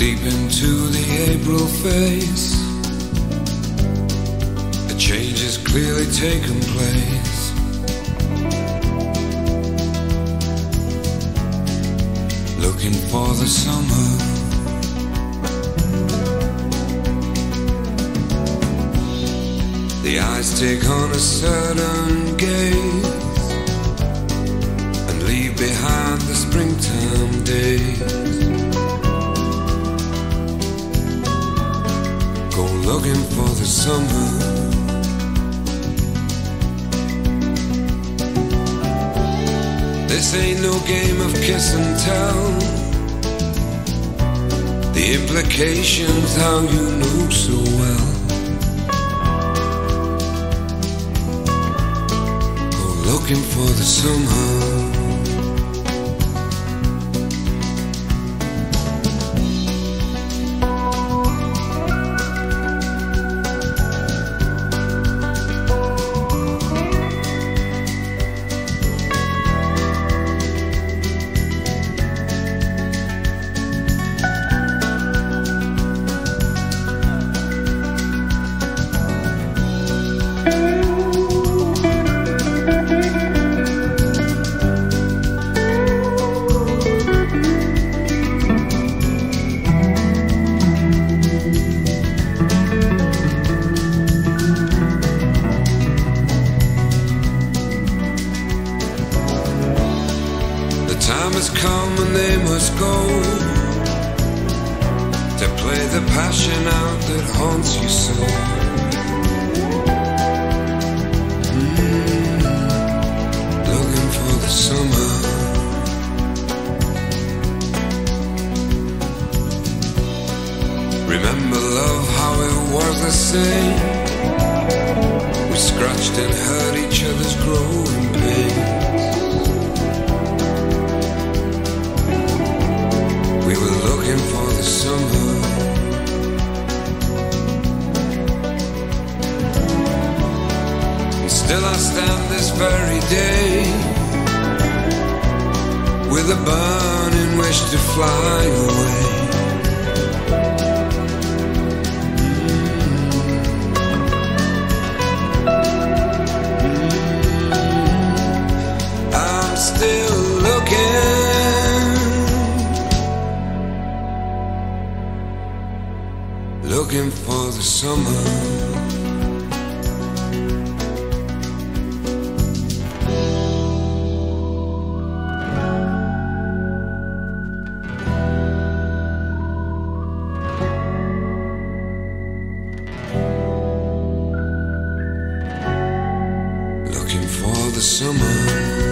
Deep into the April phase, a change has clearly taken place. Looking for the summer, the eyes take on a certain gaze and leave behind the springtime days. Go looking for the summer. This ain't no game of kiss and tell. The implications how you know so well. Go looking for the summer. Time has come and they must go to play the passion out that haunts you so. Looking for the summer. Remember love, how it was the same. We scratched and hurt each other's growing pain. We were looking for the summer. And still I stand this very day with a burning wish to fly away. I'm still looking for the summer. Looking for the summer.